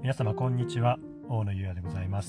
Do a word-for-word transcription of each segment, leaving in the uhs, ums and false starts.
皆様こんにちは、大野優也でございます。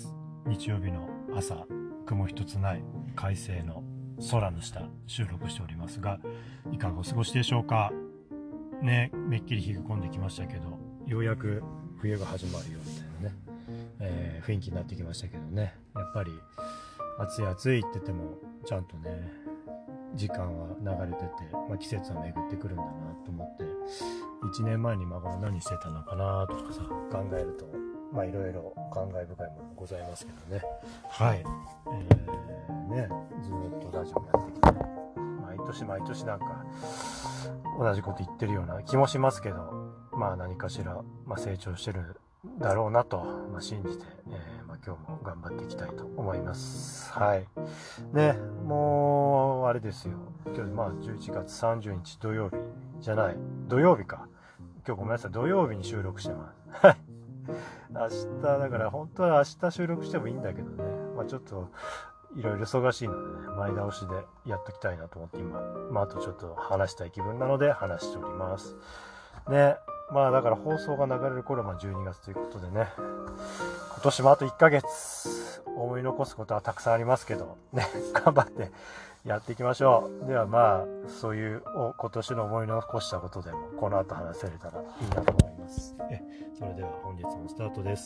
日曜日の朝、雲一つない快晴の空の下収録しておりますが、いかがお過ごしでしょうかね。めっきり日が込んできましたけど、ようやく冬が始まるよみたいなね、えー、雰囲気になってきましたけどね。やっぱり暑い暑いって言ってもちゃんとね時間は流れてて、まあ、季節は巡ってくるんだなと思って、いちねんまえに今頃何してたのかなとかさ考えると、まあいろいろ感慨深いものございますけどね。はい、えー、ねずっとラジオやってきて、毎年毎年なんか同じこと言ってるような気もしますけど、まあ何かしら、まあ、成長してるだろうなと、まあ、信じて、えーまあ、今日も頑張っていきたいと思います。はいね、もうあれですよ、今日まあじゅういちがつさんじゅうにち土曜日じゃない土曜日か、今日ごめんなさい、土曜日に収録してますはい明日だから、本当は明日収録してもいいんだけどね、まあちょっといろいろ忙しいのでね、前倒しでやっときたいなと思って今、まああとちょっと話したい気分なので話しておりますね。まあだから放送が流れる頃はじゅうにがつということでね、今年もあといっかげつ思い残すことはたくさんありますけどね、頑張ってやっていきましょう。ではまあそういう今年の思い残したことでもこの後話せれたらいいなと思います。えそれでは本日もスタートです。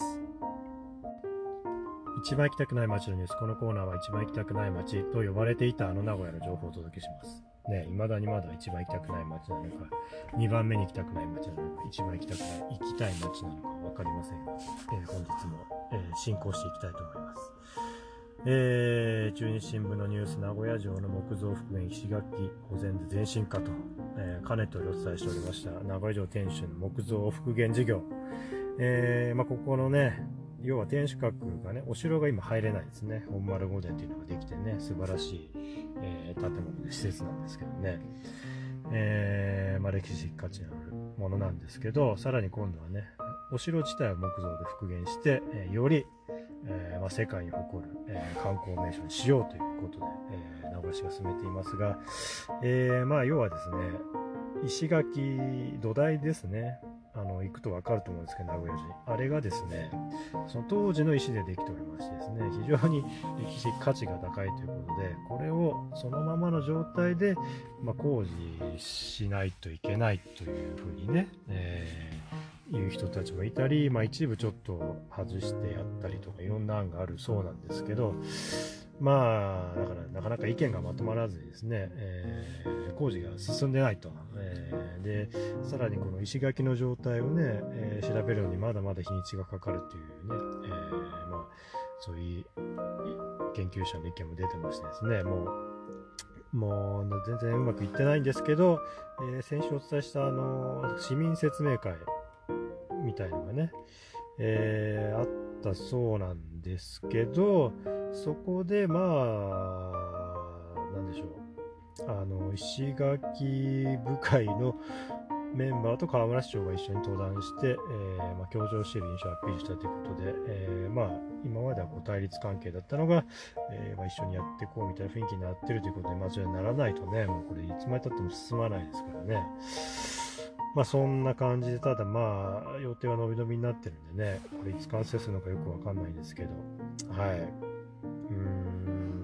一番行きたくない街のニュース。このコーナーは一番行きたくない街と呼ばれていたあの名古屋の情報をお届けしますね。未だにまだ一番行きたくない街なのか、にばんめに行きたくない街なのか、一番行きたくない行きたい街なのか分かりませんが、えー、本日も、えー、進行していきたいと思います。えー、中日新聞のニュース、名古屋城の木造復元石垣保全で前進化と、えー、かねておりお伝えしておりました名古屋城天守の木造復元事業、えーまあ、ここのね、要は天守閣がね、お城が今入れないですね。本丸御殿っていうのができてね、素晴らしい、えー、建物で施設なんですけどね、えーまあ、歴史的価値のあるものなんですけど、さらに今度はね、お城自体を木造で復元して、えー、より、えーまあ、世界に誇る、えー、観光名所にしようということで、えー、名古屋市が進めていますが、えーまあ、要はですね、石垣土台ですね、あの行くと分かると思うんですけど、名古屋市あれがですね、その当時の石でできておりましてですね、非常に歴史価値が高いということで、これをそのままの状態で、まあ、工事しないといけないというふうにね、えー、いう人たちもいたり、まあ、一部ちょっと外してやったりとかいろんな案があるそうなんですけど、まあだからなかなか意見がまとまらずにですね、えー、工事が進んでないと、えー、でさらにこの石垣の状態をね、えー、調べるのにまだまだ日にちがかかるというね、えー、まあそういう研究者の意見も出てましてですね、もうもう全然うまくいってないんですけど、えー、先週お伝えしたあの市民説明会みたいのがね、えー、あったそうなんですけど、そこでまあなんでしょう、あの石垣部会のメンバーと河村市長が一緒に登壇して、えーまあ、協調している印象をアピールしたということで、えーまあ、今まではこう対立関係だったのが、えーまあ、一緒にやっていこうみたいな雰囲気になっているということで、まあ、それにならないとね、もうこれいつまでたっても進まないですからね。まあそんな感じで、ただまあ予定は伸び伸びになってるんでね、これいつ完成するのかよくわかんないんですけど、はい、うーん、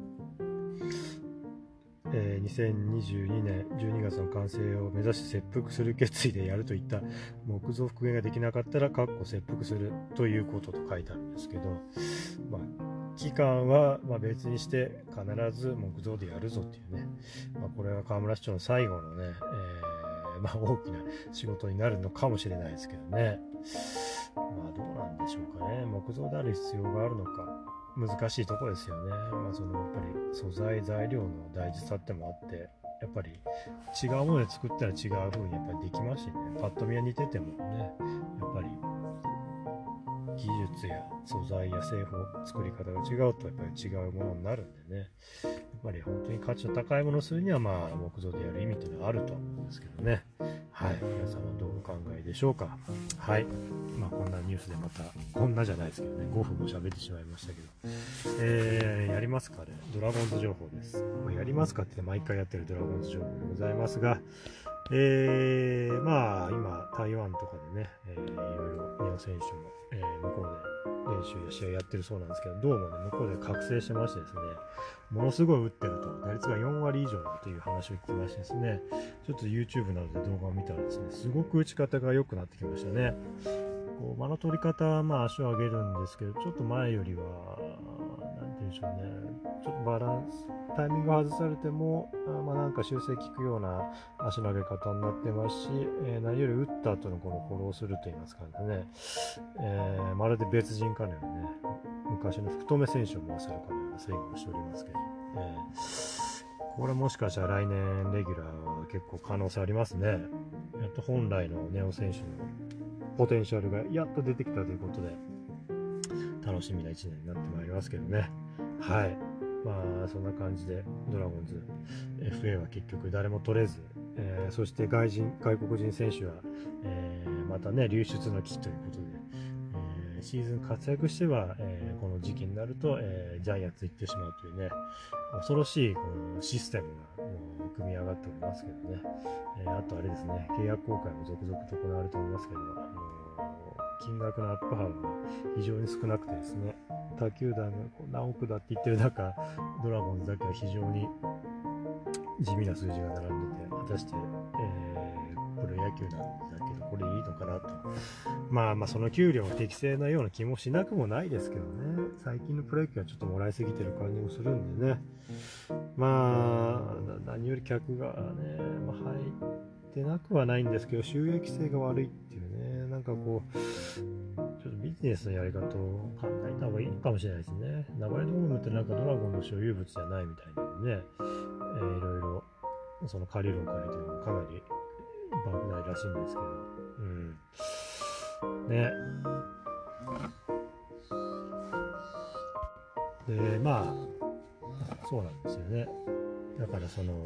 えー、にせんにじゅうにねんじゅうにがつの完成を目指し切腹する決意でやるといった木造復元ができなかったらかっこ切腹するということと書いてあるんですけど、まあ期間はまあ別にして必ず木造でやるぞっていうね、まあ、これは河村市長の最後のね、えー、まあ大きな仕事になるのかもしれないですけどね。まあどうなんでしょうかね。木造である必要があるのか難しいところですよね。まあそのやっぱり素材材料の大事さってもあって、やっぱり違うもので作ったら違う風にやっぱりできますしね。パッと見は似ててもね、やっぱり技術や素材や製法作り方が違うとやっぱり違うものになるんでね、やっぱり本当に価値の高いものをするにはまあ木造でやる意味っていうのはあると思うんですけどね。はい、皆さんはどうお考えでしょうか。はい、まあこんなニュースでまたこんなじゃないですけどね、ごふんも喋ってしまいましたけど、えー、やりますかね、ドラゴンズ情報です。まあ、やりますかって毎回やってるドラゴンズ情報でございますが、 えー、まあ今台湾とかでね、えー、いろいろ日本選手も、えー、向こうで練習や試合やってるそうなんですけど、どうもね向こうで覚醒してましてですね、ものすごい打ってると打率がよんわり以上だという話を聞きましてですね、ちょっと YouTube などで動画を見たらですね、すごく打ち方が良くなってきましたね。こう間の取り方はまあ足を上げるんですけど、ちょっと前よりはなんて言うんでしょうね、ちょっとバランスタイミング外されてもあまあなんか修正効くような足の上げ方になってますし、えー、何より打った後のこのフォローすると言いますかね、えー、まるで別人かのようにね、昔の福留選手を回せるかのようなスイングをしておりますけど、えー、これもしかしたら来年レギュラーは結構可能性ありますね。やっと本来のネオ選手のポテンシャルがやっと出てきたということで楽しみないちねんになってまいりますけどね。はい、まあそんな感じでドラゴンズ エフエー は結局誰も取れず、えー、そして外人外国人選手は、えー、またね流出の危機ということで、えー、シーズン活躍しては、えー、この時期になると、えー、ジャイアンツ行ってしまうというね恐ろしいこのシステムがもう組み上がっておりますけどね、えー、あとあれですね、契約更改も続々と行われておりますけど、あのー、金額のアップ幅が非常に少なくてですね、他球団が何億だって言ってる中、ドラゴンズだけは非常に地味な数字が並んでて、果たして、えー、プロ野球なんだけどこれいいのかなと、まあまあその給料適正なような気もしなくもないですけどね。最近のプロ野球はちょっともらいすぎてる感じもするんでね、まあ何より客がね、まあ、入ってなくはないんですけど収益性が悪いっていうね、なんかこうちょっとビジネスのやり方を考えた方がいいのかもしれないですね。流れドームってなんかドラゴンの所有物じゃないみたいなのでね、えー、いろいろその借りるお金というのもかなり莫大らしいんですけど、うんね。でまあそうなんですよね。だからその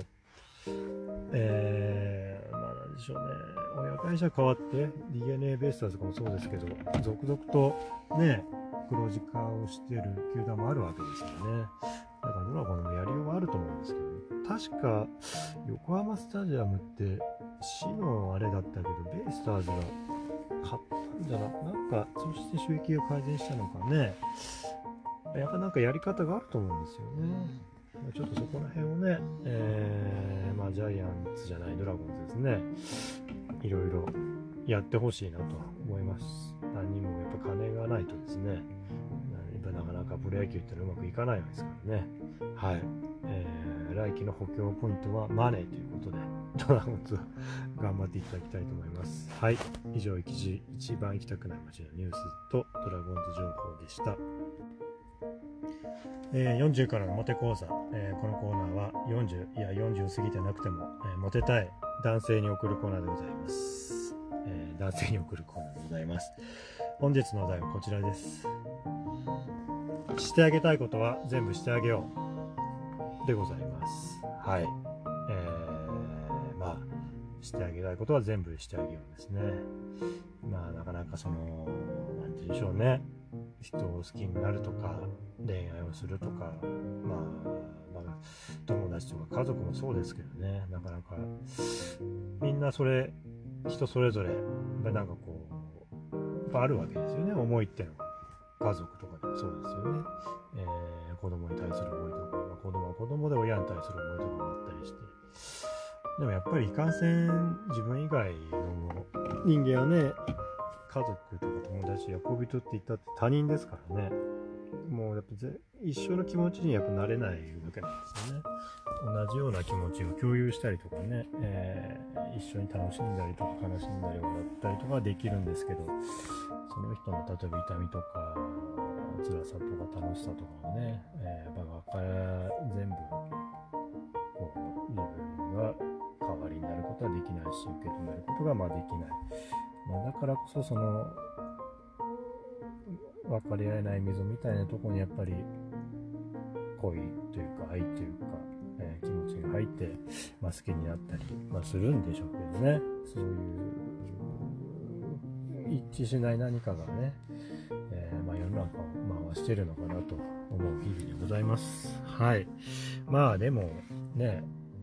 えー、まあなんでしょうね、親会社変わって ディーエヌエー ベイスターズとかもそうですけど続々とね黒字化をしてる球団もあるわけですよね。だからドラゴンのやりようはあると思うんですけど、確か横浜スタジアムって市のあれだったけどベイスターズが買ったんじゃなくなんかそして収益が改善したのかね、やっぱなんかやり方があると思うんですよね。ちょっとそこら辺をね、えーまあ、ジャイアンツじゃないドラゴンズですね、いろいろやってほしいなと思います。何人もやっぱ金がないとですね、やっぱなかなかプロ野球ってのはうまくいかないわけですからね。はい、えー、来季の補強ポイントはマネーということでドラゴンズ頑張っていただきたいと思います。はい、以上一番行きたくない街のニュースとドラゴンズ情報でした。えー、よんじゅうからのモテ講座、えー、このコーナーはよんじゅういやよんじゅう過ぎてなくても、えー、モテたい男性に送るコーナーでございます、えー、男性に送るコーナーでございます。本日のお題はこちらです。してあげたいことは全部してあげようでございます。はい、えー、まあしてあげたいことは全部してあげようですね。まあなかなかそのなんて言うんでしょうね、人を好きになるとか恋愛をするとか、まあ、まあ、友達とか家族もそうですけどね、なかなかみんなそれ人それぞれなんかこうあるわけですよね、思いってのは。家族とかでもそうですよね、えー、子供に対する思いとか、まあ、子供は子供で親に対する思いとかもあったりして、でもやっぱりいかんせん自分以外の人間はね、家族とか友達や恋人って言ったって他人ですからね、もうやっぱ一緒の気持ちにやっぱなれないわけなんですよね。同じような気持ちを共有したりとかね、えー、一緒に楽しんだりとか悲しんだり笑ったりとかできるんですけど、その人の例えば痛みとか辛さとか楽しさとかをね、えー、やっぱ全部こう自分が代わりになることはできないし、受け止めることがまあできない、まあ、だからこそその分かり合えない溝みたいなところにやっぱり恋というか愛というか、えー、気持ちが入って、まあ、好きになったり、まあ、するんでしょうけどね、そういう一致しない何かがね、えーまあ、世の中を回しているのかなと思う日々でございます。はい、まあでもね、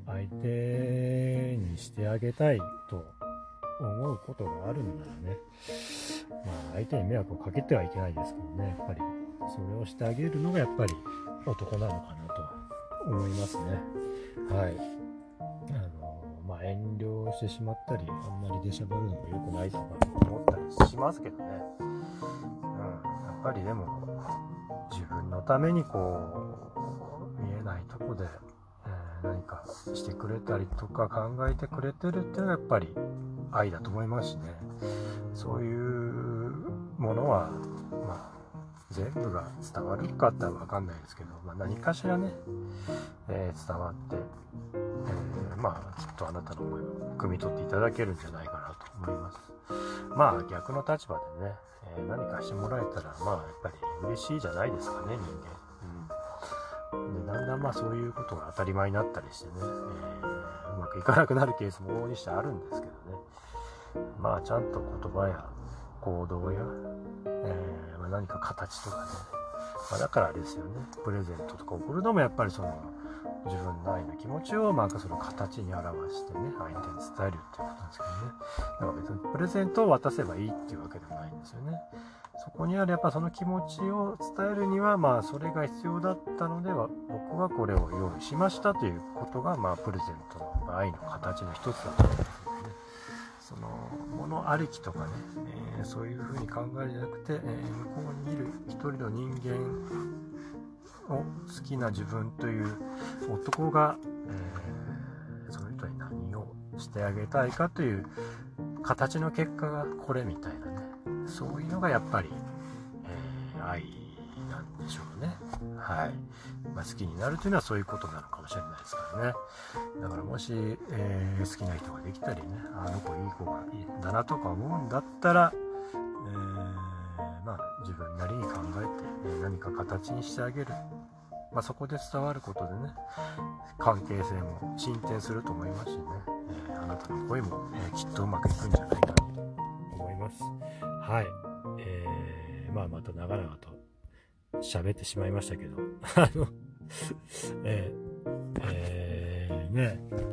相手にしてあげたいと思うことがあるんならね、まあ相手に迷惑をかけてはいけないですけどね、やっぱりそれをしてあげるのがやっぱり男なのかなと思いますね。はい。あのまあ遠慮してしまったり、あんまり出しゃばるのも良くないとか思ったりしますけどね。うん、やっぱりでも自分のためにこう見えないとこで、えー、何かしてくれたりとか考えてくれてるっていうのがやっぱり愛だと思いますしね。そういうものはまあ全部が伝わるかって分かんないですけど、まあ、何かしらね、えー、伝わって、えー、まあきっとあなたの思いを汲み取っていただけるんじゃないかなと思います。まあ逆の立場でね、えー、何かしてもらえたらまあやっぱり嬉しいじゃないですかね、人間。うん、でだんだんまあそういうことが当たり前になったりしてね、えー、うまくいかなくなるケースも往々にしてあるんですけどね。まあちゃんと言葉や行動や、えーまあ、何か形とかね、まあ、だからあれですよね、プレゼントとか送るのもやっぱりその自分の愛の気持ちをまあその形に表してね、相手に伝えるっていうことなんですけどね。だから別にプレゼントを渡せばいいっていうわけでもないんですよね。そこにあるやっぱその気持ちを伝えるにはまあそれが必要だったのでは、僕はこれを用意しましたということがまあプレゼントの愛の形の一つだと思うんですよね。その物ありきとかね、えー、そういう風に考えるんじゃなくて、えー、向こうにいる一人の人間を好きな自分という男が、えー、その人に何をしてあげたいかという形の結果がこれみたいなね、そういうのがやっぱり、えー、愛なんでしょうね。はい。まあ、好きになるというのはそういうことなのかもしれないですからね。だからもし、えー、好きな人ができたりね、あの子いい子がいいんだなとか思うんだったら、えー、まあ自分なりに考えて、えー、何か形にしてあげる。まあそこで伝わることでね、関係性も進展すると思いますしね、えー、あなたの声も、えー、きっとうまくいくんじゃないかなと思います。はい。えー、まあまた長々と喋ってしまいましたけど、あの、えー、えー、ね、うん、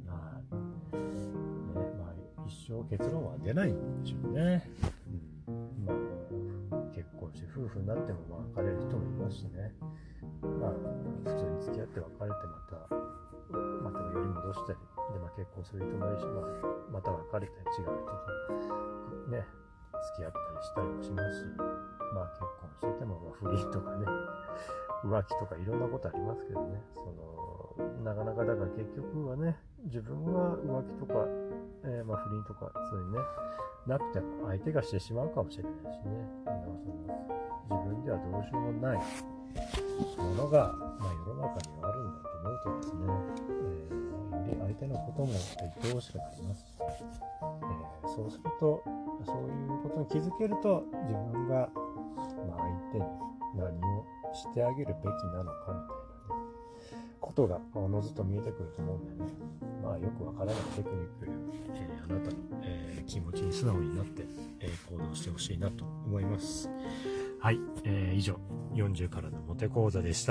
まあ、ね、まあ、一生結論は出ないんでしょうね。うん、まあ、結婚して夫婦になっても、まあ、別れる人もいますしね。まあ、普通に付き合って別れてまた、またより戻したり、で、まあ、結婚する人もいるし、まあ、また別れたり違う人とね、付き合ったりしたりもしますし、まあ結婚してても、まあ、不倫とかね、浮気とかいろんなことありますけどね、そのなかなかだから結局はね、自分は浮気とか、えー、まあ不倫とかそういうね、なくても相手がしてしまうかもしれないしね、だからその自分ではどうしようもないものが、まあ、世の中にはあるんだと思うとですね、えー、より相手のことも愛おしくなりますし、えー、そうするとそういうことに気づけると自分が、まあ、相手に何をしてあげるべきなのかみたいな、ね、ことがおのずと見えてくると思うんでね、まあよくわからないテクニック、えー、あなたの、えー、気持ちに素直になって、えー、行動してほしいなと思います。はい、えー、以上よんじゅうからのモテ講座でした。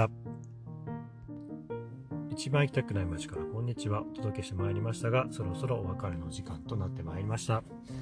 一番行きたくない街からこんにちはお届けしてまいりましたが、そろそろお別れの時間となってまいりました。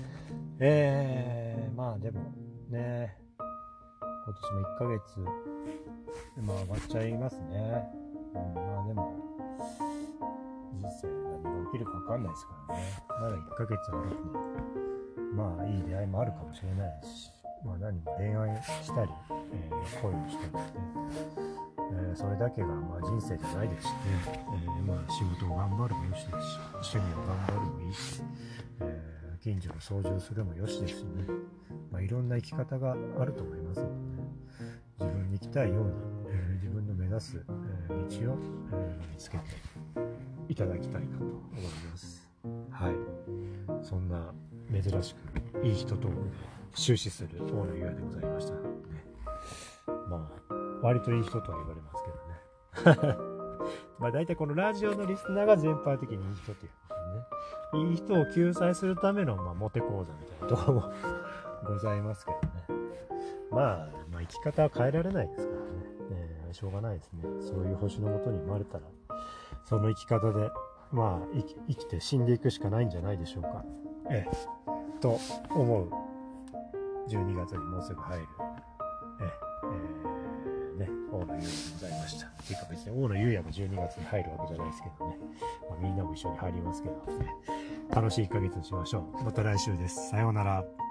えー、まあでもね、今年もいっかげつ、まあ上がっちゃいますね。うん、まあでも人生何が起きるか分かんないですからね。まだいっかげつあるんで、まあいい出会いもあるかもしれないですし、まあ何も恋愛したり、えー、恋をしたりね、えー、それだけがまあ人生じゃないですしね、えー、まあ仕事を頑張るもよしですし、趣味を頑張るもいいし、えー近所の掃除をするもよしですしね、まあ、いろんな生き方があると思いますので、ね、自分に生きたいように、えー、自分の目指す、えー、道を、えー、見つけていただきたいなと思います。はい、そんな珍しくいい人と終始する大野優愛でございました、ね、まあ割といい人とは言われますけどねまあ大体このラジオのリスナーが全般的にいい人ということでね、いい人を救済するための、まあ、モテ講座みたいなところもございますけどね、まあ、まあ生き方は変えられないですからね、えー、しょうがないですね。そういう星の下に生まれたらその生き方で、まあ、生き、生きて死んでいくしかないんじゃないでしょうか。ええ、と思うじゅうにがつにもうすぐ入る、ええ、えー、ね、大野優也でございました。っていうか別に大野優也もじゅうにがつに入るわけじゃないですけどね。まあ、みんなも一緒に入りますけど、ね、楽しいいっかげつにしましょう。また来週です。さようなら。